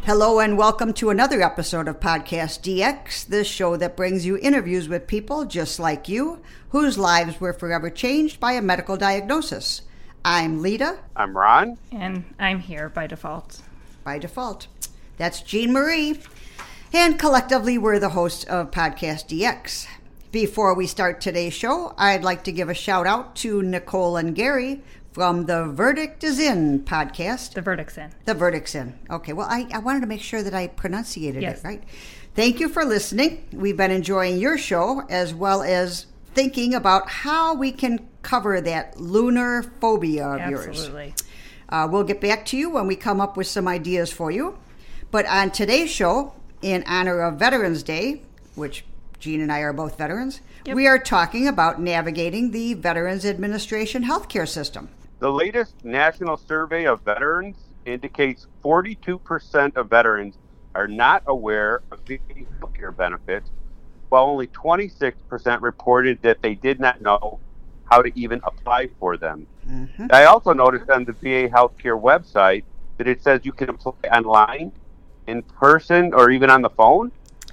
Hello and welcome to another episode of Podcast DX, the show that brings you interviews with people just like you, whose lives were forever changed by a medical diagnosis. I'm Lita. I'm Ron. And I'm here by default. By default. That's Jean Marie. And collectively, we're the hosts of Podcast DX. Before we start today's show, I'd like to give a shout out to Nicole and Gary from the Verdict is In podcast. The Verdict's In. The Verdict's In. Okay, well, I wanted to make sure that I pronunciated Yes. it right. Thank you for listening. We've been enjoying your show as well as thinking about how we can cover that lunar phobia of yours. Absolutely. We'll get back to you when we come up with some ideas for you. But on today's show, in honor of Veterans Day, which Jean and I are both veterans, Yep. we are talking about navigating the Veterans Administration healthcare system. The latest national survey of veterans indicates 42% of veterans are not aware of VA healthcare benefits, while only 26% reported that they did not know how to even apply for them. Mm-hmm. I also noticed on the VA healthcare website that it says you can apply online, in person, or even on the phone.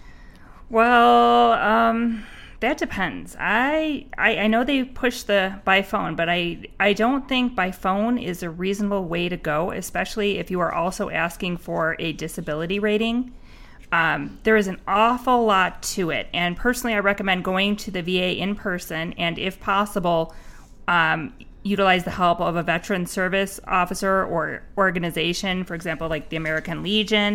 Well, that depends. I know they push the by phone, but I don't think by phone is a reasonable way to go, especially if you are also asking for a disability rating. There is an awful lot to it, and personally I recommend going to the VA in person and, if possible, utilize the help of a veteran service officer or organization, for example, like the American Legion,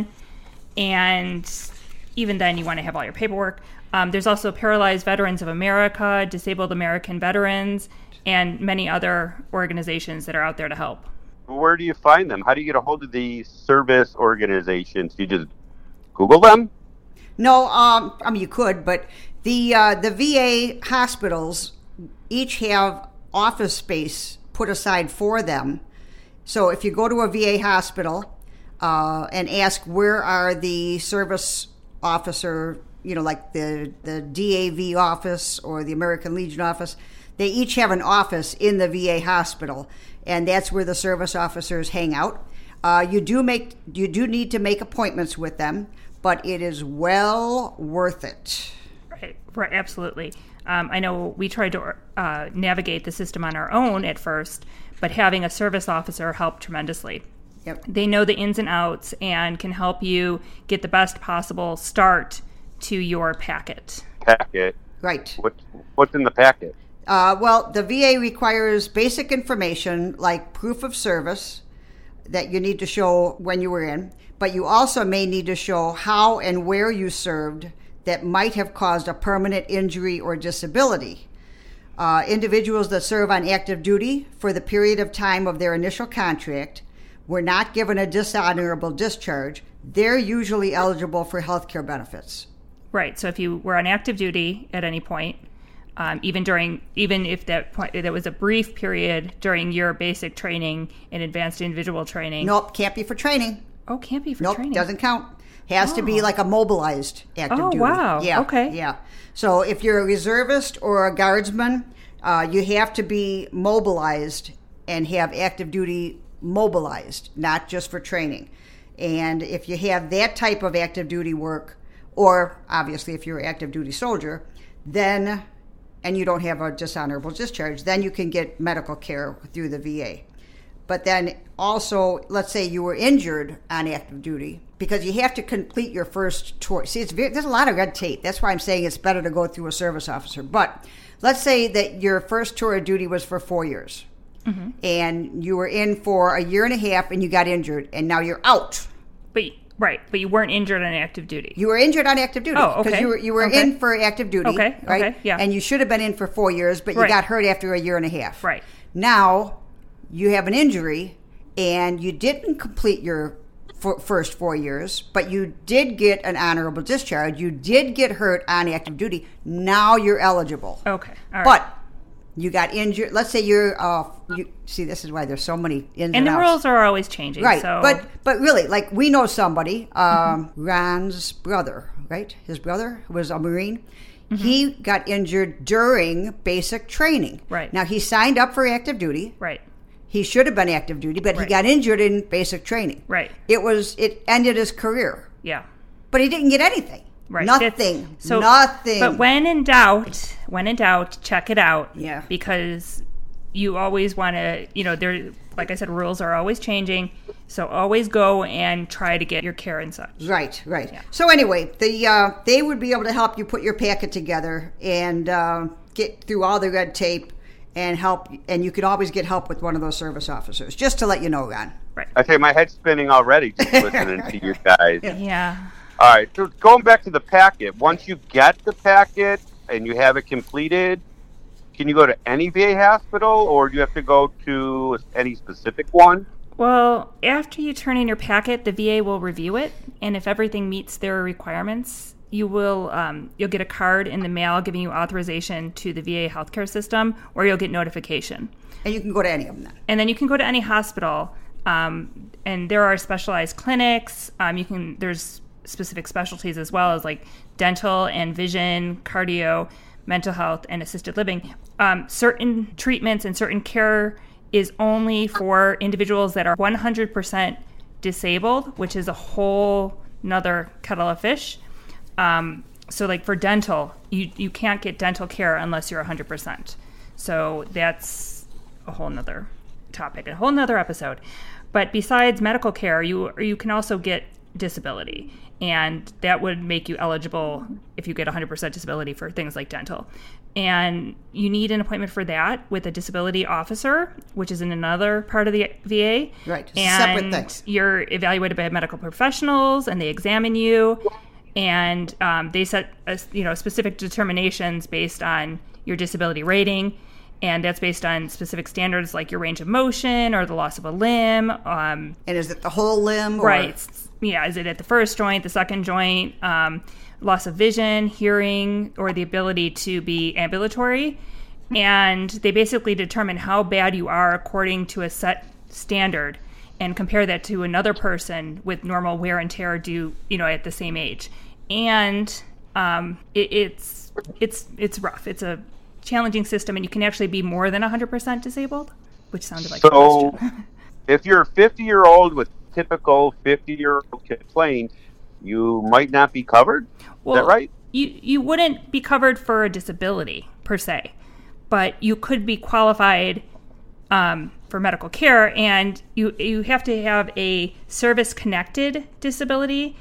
and even then you want to have all your paperwork. There's also Paralyzed Veterans of America, Disabled American Veterans, and many other organizations that are out there to help. Where do you find them? How do you get a hold of these service organizations? Do you just Google them? No, I mean, you could, but the VA hospitals each have office space put aside for them. So if you go to a VA hospital and ask where are the service officer, like the DAV office or the American Legion office, they each have an office in the VA hospital, and that's where the service officers hang out. You do need to make appointments with them, but it is well worth it. Right, absolutely. I know we tried to navigate the system on our own at first, but having a service officer helped tremendously. Yep. They know the ins and outs and can help you get the best possible start to your packet. Packet? Right. What's in the packet? Well, the VA requires basic information like proof of service that you need to show when you were in, but you also may need to show how and where you served that might have caused a permanent injury or disability. Individuals that serve on active duty for the period of time of their initial contract were not given a dishonorable discharge. They're usually eligible for health care benefits. Right. So if you were on active duty at any point, even if that was a brief period during your basic training and advanced individual training. Nope, can't be for training. Oh, can't be for training. Nope, doesn't count. Has to be like a mobilized active duty. Oh, wow. Yeah. Okay. Yeah. So if you're a reservist or a guardsman, you have to be mobilized and have active duty mobilized, not just for training. And if you have that type of active duty work, or obviously if you're an active duty soldier, then, and you don't have a dishonorable discharge, then you can get medical care through the VA. But then also, let's say you were injured on active duty, because you have to complete your first tour. See, there's a lot of red tape. That's why I'm saying it's better to go through a service officer. But let's say that your first tour of duty was for 4 years. Mm-hmm. And you were in for a year and a half and you got injured, and now you're out. But you weren't injured on active duty. You were injured on active duty. Oh, okay. Because you were Okay. in for active duty. Okay, Right? okay, yeah. And you should have been in for 4 years, but you Right. got hurt after a year and a half. Right. Now, you have an injury, and you didn't complete your first 4 years, but you did get an honorable discharge. You did get hurt on active duty. Now you're eligible. Okay. All right. But you got injured. Let's say you're. See, this is why there's so many ins and the outs. rules are always changing. Right, So. but really, like we know somebody, Ron's brother, right? His brother was a Marine. Mm-hmm. He got injured during basic training. Right. Now he signed up for active duty. Right. He should have been active duty, but he got injured in basic training. Right. It ended his career. Yeah. But he didn't get anything. Right. Nothing. So, nothing. But when in doubt, check it out. Yeah. Because you always want to, there, like I said, rules are always changing. So always go and try to get your care and such. Right. Yeah. So anyway, they would be able to help you put your packet together and get through all the red tape and help. And you could always get help with one of those service officers, just to let you know, Ron. Right. I say my head's spinning already just listening to you guys. Yeah. All right, so going back to the packet, once you get the packet and you have it completed, can you go to any VA hospital or do you have to go to any specific one? Well, after you turn in your packet, the VA will review it, and if everything meets their requirements, you'll get a card in the mail giving you authorization to the VA healthcare system, or you'll get notification. And you can go to any of them then. And then you can go to any hospital, and there are specialized clinics. There's specific specialties as well as like dental and vision, cardio, mental health, and assisted living. Certain treatments and certain care is only for individuals that are 100% disabled, which is a whole nother kettle of fish. So like for dental, you can't get dental care unless you're 100%. So that's a whole nother topic, a whole nother episode. But besides medical care, you can also get disability. And that would make you eligible if you get 100% disability for things like dental. And you need an appointment for that with a disability officer, which is in another part of the VA. Right, and separate things. You're evaluated by medical professionals, and they examine you, and they set specific determinations based on your disability rating. And that's based on specific standards like your range of motion or the loss of a limb. And is it the whole limb? Right. Yeah. Is it at the first joint, the second joint, loss of vision, hearing, or the ability to be ambulatory? And they basically determine how bad you are according to a set standard and compare that to another person with normal wear and tear due, at the same age. And it's rough. It's a challenging system, and you can actually be more than 100% disabled, which sounded like a question. If you're a 50-year-old with typical 50-year-old complaint, you might not be covered? Is that right? You wouldn't be covered for a disability, per se, but you could be qualified for medical care, and you have to have a service-connected disability.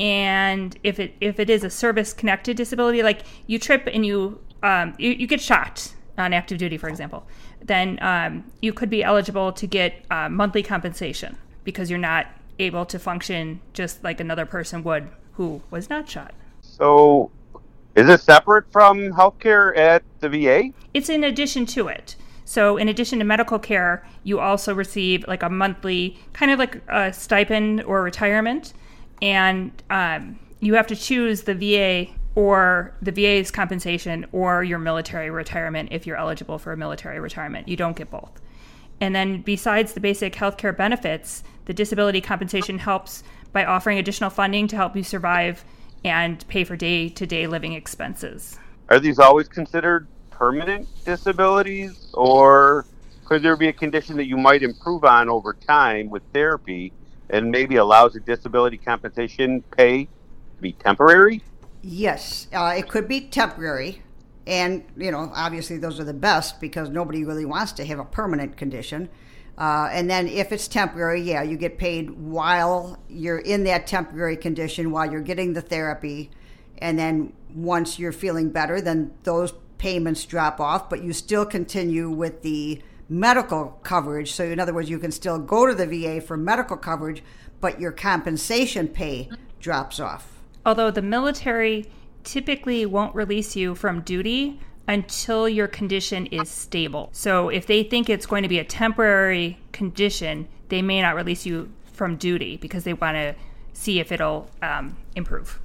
And if it is a service-connected disability, like you trip and you get shot on active duty, for example, then you could be eligible to get monthly compensation because you're not able to function just like another person would who was not shot. So is it separate from healthcare at the VA? It's in addition to it. So in addition to medical care, you also receive like a monthly kind of like a stipend or retirement. And you have to choose the VA or the VA's compensation or your military retirement if you're eligible for a military retirement. You don't get both. And then besides the basic healthcare benefits, the disability compensation helps by offering additional funding to help you survive and pay for day-to-day living expenses. Are these always considered permanent disabilities, or could there be a condition that you might improve on over time with therapy and maybe allows the disability compensation pay to be temporary? Yes, it could be temporary. And, obviously those are the best because nobody really wants to have a permanent condition. And then if it's temporary, you get paid while you're in that temporary condition, while you're getting the therapy. And then once you're feeling better, then those payments drop off, but you still continue with the medical coverage. So in other words, you can still go to the VA for medical coverage, but your compensation pay drops off. Although the military typically won't release you from duty until your condition is stable. So if they think it's going to be a temporary condition, they may not release you from duty because they want to see if it'll improve.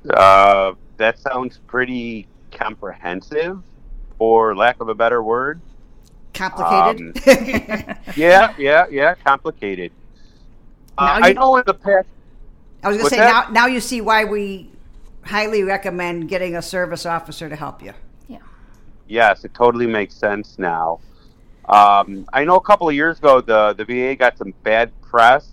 That sounds pretty comprehensive, for lack of a better word. Complicated? Yeah, complicated. I know in the past... I was going to say, now you see why we highly recommend getting a service officer to help you. Yeah. Yes, it totally makes sense now. I know a couple of years ago the VA got some bad press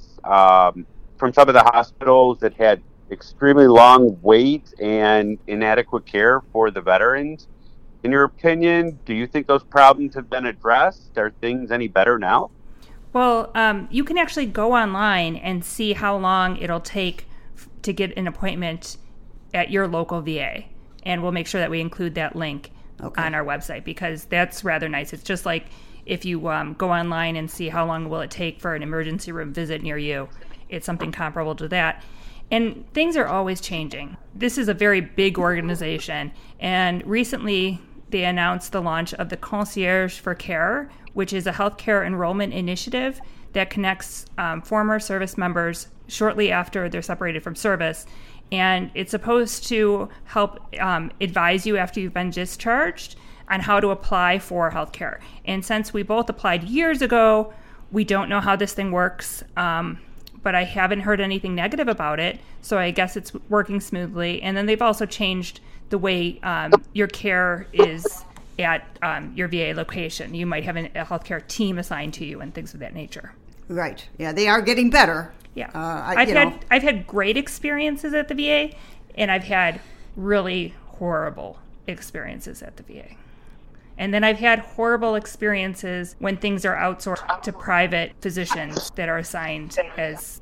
from some of the hospitals that had extremely long wait and inadequate care for the veterans. In your opinion, do you think those problems have been addressed? Are things any better now? Well, you can actually go online and see how long it'll take to get an appointment at your local VA. And we'll make sure that we include that link on our website, because that's rather nice. It's just like if you go online and see how long will it take for an emergency room visit near you. It's something comparable to that. And things are always changing. This is a very big organization. And recently they announced the launch of the Concierge for Care, which is a healthcare enrollment initiative that connects former service members shortly after they're separated from service. And it's supposed to help advise you after you've been discharged on how to apply for healthcare. And since we both applied years ago, we don't know how this thing works. But I haven't heard anything negative about it, so I guess it's working smoothly. And then they've also changed the way your care is at your VA location. You might have a healthcare team assigned to you and things of that nature. Right. Yeah, they are getting better. Yeah. I've had great experiences at the VA, and I've had really horrible experiences at the VA. And then I've had horrible experiences when things are outsourced to private physicians that are assigned as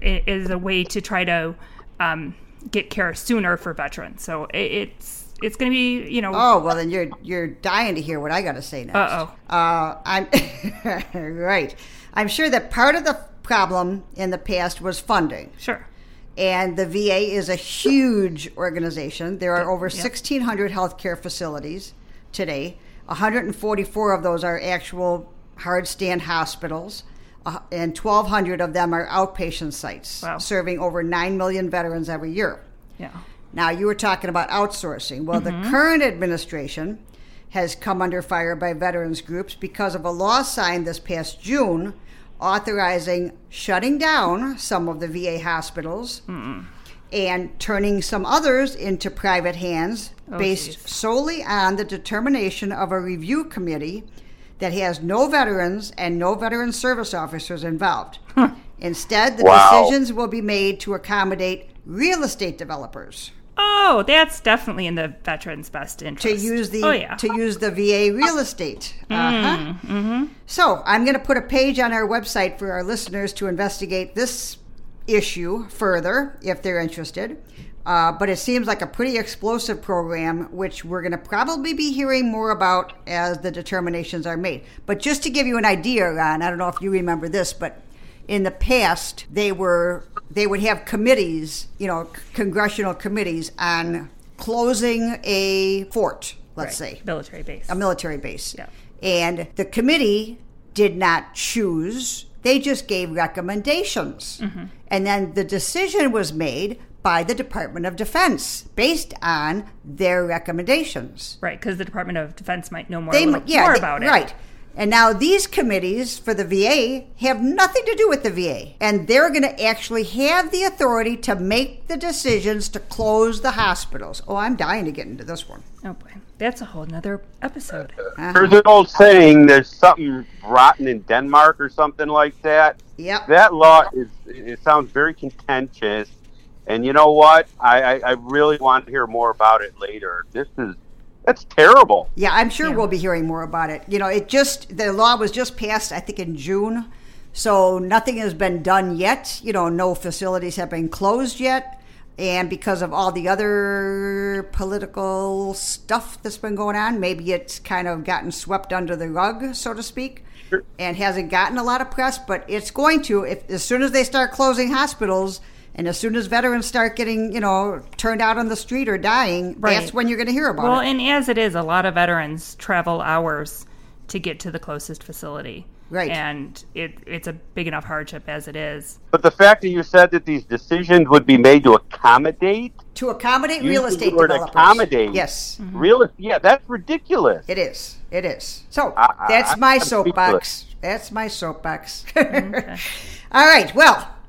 a way to try to get care sooner for veterans. So it's going to be, Oh, well, then you're dying to hear what I got to say next. I'm right. I'm sure that part of the problem in the past was funding. Sure. And the VA is a huge organization. There are over 1,600 healthcare facilities today. 144 of those are actual hard stand hospitals, and 1,200 of them are outpatient sites, serving over 9 million veterans every year. Yeah. Now, you were talking about outsourcing. Well, the current administration has come under fire by veterans groups because of a law signed this past June authorizing shutting down some of the VA hospitals and turning some others into private hands based solely on the determination of a review committee that has no veterans and no veteran service officers involved. Instead, the decisions will be made to accommodate real estate developers. Oh, that's definitely in the veterans' best interest. To use the VA real estate. So I'm going to put a page on our website for our listeners to investigate this issue further if they're interested. But it seems like a pretty explosive program, which we're going to probably be hearing more about as the determinations are made. But just to give you an idea, Ron, I don't know if you remember this, but in the past, they would have committees, congressional committees on closing a fort, let's say. Military base. A military base. Yeah. And the committee did not choose. They just gave recommendations. And then the decision was made by the Department of Defense based on their recommendations. Right, because the Department of Defense might know more about it. Right. And now these committees for the VA have nothing to do with the VA. And they're going to actually have the authority to make the decisions to close the hospitals. Oh, I'm dying to get into this one. Oh, boy. That's a whole nother episode. There's an old saying, there's something rotten in Denmark or something like that. Yep. That law, it sounds very contentious. And you know what? I really want to hear more about it later. That's terrible. Yeah, I'm sure we'll be hearing more about it. The law was just passed, I think, in June. So nothing has been done yet. No facilities have been closed yet. And because of all the other political stuff that's been going on, maybe it's kind of gotten swept under the rug, so to speak, and hasn't gotten a lot of press. But it's going to, as soon as they start closing hospitals, and as soon as veterans start getting, turned out on the street or dying, that's when you're going to hear about it. Well, and as it is, a lot of veterans travel hours to get to the closest facility. Right. And it's a big enough hardship as it is. But the fact that you said that these decisions would be made to accommodate? To accommodate real estate developers. Accommodate. Yes. That's ridiculous. It is. So, that's my soapbox. That's my soapbox. Okay. All right. Well,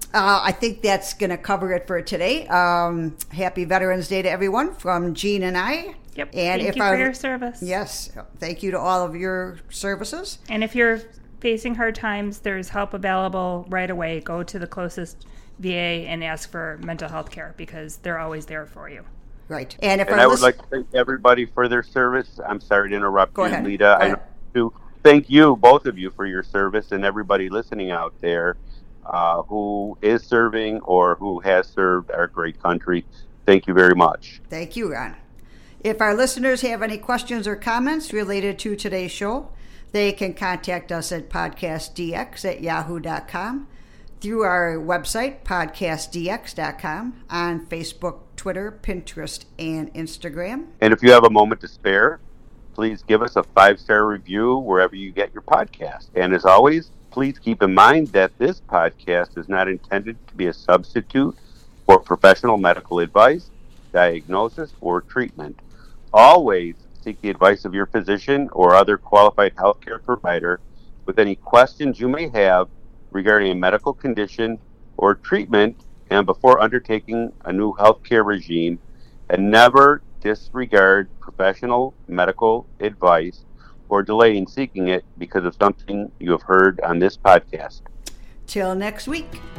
I think that's going to cover it for today. Happy Veterans Day to everyone from Jean and I. Yep. And thank you for your service. Yes. Thank you to all of your services. And if you're facing hard times, there's help available right away. Go to the closest VA and ask for mental health care because they're always there for you. Right. And I would like to thank everybody for their service. I'm sorry to interrupt you, Lita. I want to thank you, both of you, for your service and everybody listening out there who is serving or who has served our great country. Thank you very much. Thank you, Ron. If our listeners have any questions or comments related to today's show, they can contact us at podcastdx@yahoo.com, through our website, podcastdx.com, on Facebook, Twitter, Pinterest, and Instagram. And if you have a moment to spare, please give us a 5-star review wherever you get your podcast. And as always, please keep in mind that this podcast is not intended to be a substitute for professional medical advice, diagnosis, or treatment. Always seek the advice of your physician or other qualified healthcare provider with any questions you may have regarding a medical condition or treatment and before undertaking a new healthcare regime, and never disregard professional medical advice or delay in seeking it because of something you have heard on this podcast. Till next week.